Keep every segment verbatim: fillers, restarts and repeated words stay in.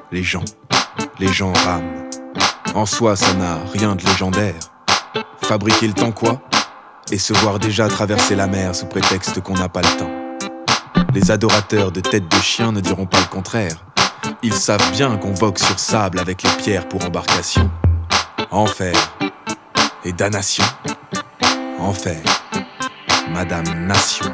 les gens, les gens rament. En soi, ça n'a rien de légendaire. Fabriquer le temps quoi? Et se voir déjà traverser la mer sous prétexte qu'on n'a pas le temps. Les adorateurs de tête de chien ne diront pas le contraire. Ils savent bien qu'on vogue sur sable avec les pierres pour embarcation. Enfer et damnation. Enfer, Madame Nation.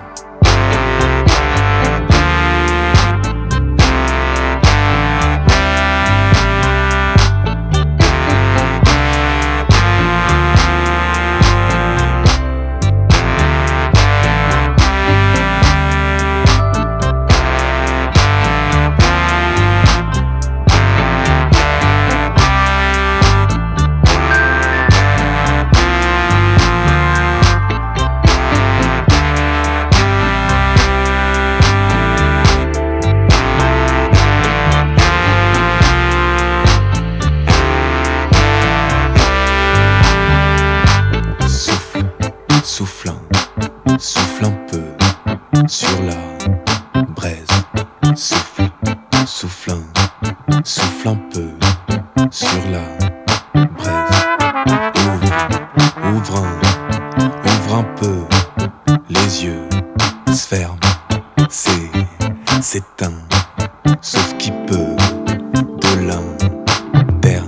Souffle, souffle un peu sur la braise. Souffle, souffle, souffle un peu sur la braise. Ouvre, ouvre un, ouvre un peu les yeux. Se ferme, c'est, s'éteint. Sauf qui peut de l'interne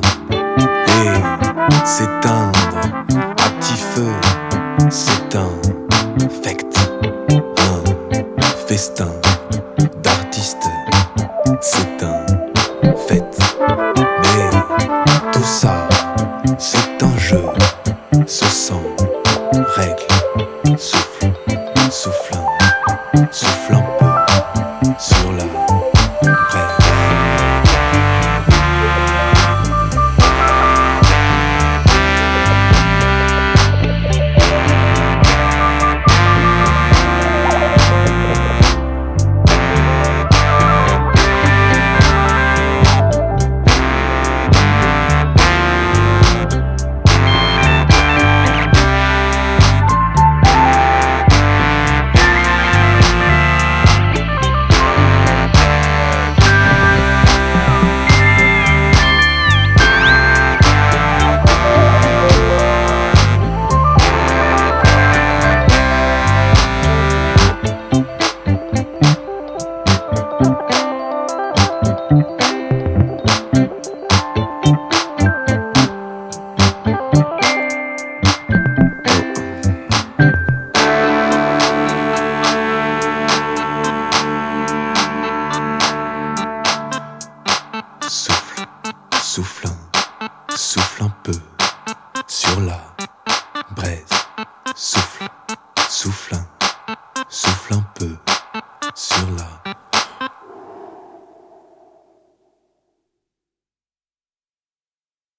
et s'éteindre à petit feu. C'est un fect, un festin d'artistes, c'est un fait. Mais tout ça, c'est un jeu, ce sang règle. Souffle, souffle, souffle un peu sur la braise. Souffle, souffle.